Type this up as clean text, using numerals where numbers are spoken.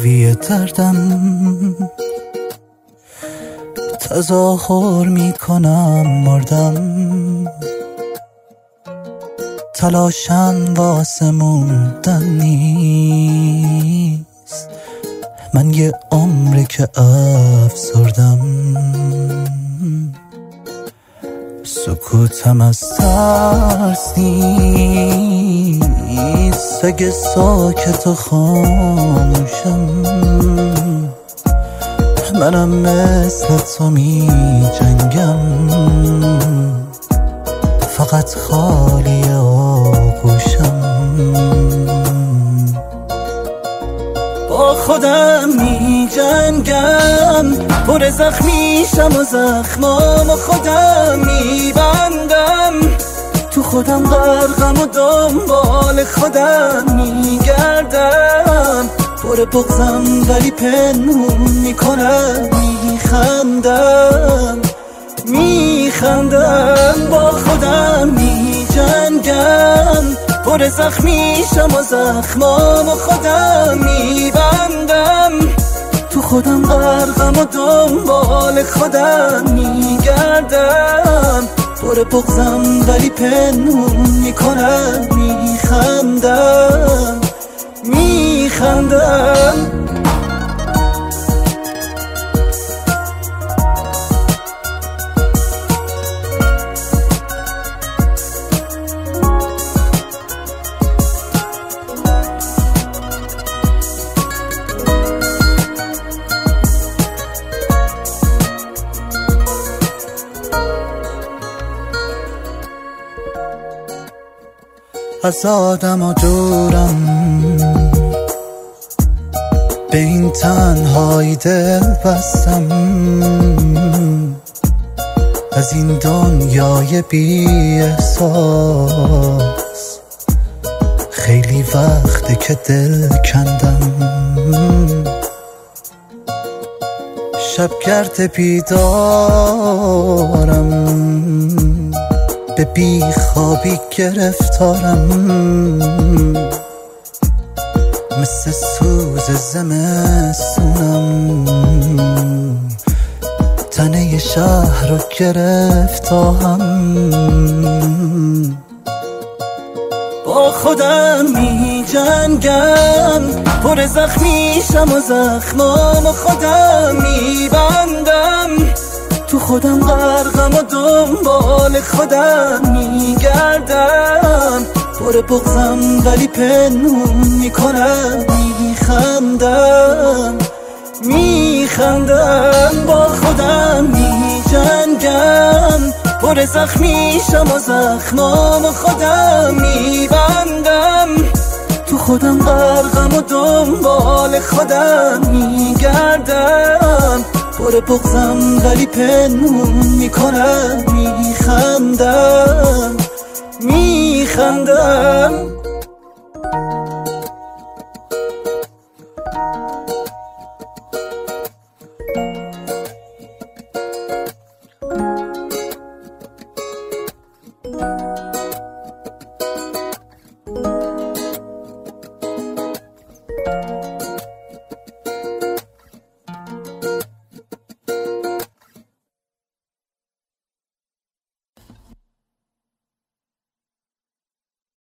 داروی دردم، تظاهر میکنم مردم، تلاشم واسه موندن نیست، من یه عمره که افسردم، سکوتم از ترس نیست، اگه ساکت و خاموشم، منم مثل تو می جنگم، فقط خالی آغوشم، با خودم می جنگم، پر زخمیشم و زخمام و خودم می بندم، تو خودم غرقم و دنبال خودم می گردم، پر بغضم ولی پنهون میکنم، میخندم، با خودم می جنگم، پر زخمیشم و زخمام و خودم می بندم، تو خودم غرقم و دنبال خودم می گردم، پر بغضم ولی پنهون میکنم، میخندم. از آدم و دورم، به این تنهایی دل بستم، از این دنیای بی احساس خیلی وقته که دل کندم، شبگرد بیدارم، به بی خوابی گرفتارم، مثل سوز زمستونم، تنه شهر رو گرفتم، با خودم می جنگم، پر زخمیشم و زخمام و خودم می بندم، تو خودم غرقم و دنبال خودم می گردم، پر بغضم ولی پنهون میکنم، میخندم، با خودم می جنگم، پر زخمیشم و زخمام و خودم می بندم، تو خودم غرقم و دنبال خودم می گردم، پر بغضم ولی پنهون میکنم، میخندم.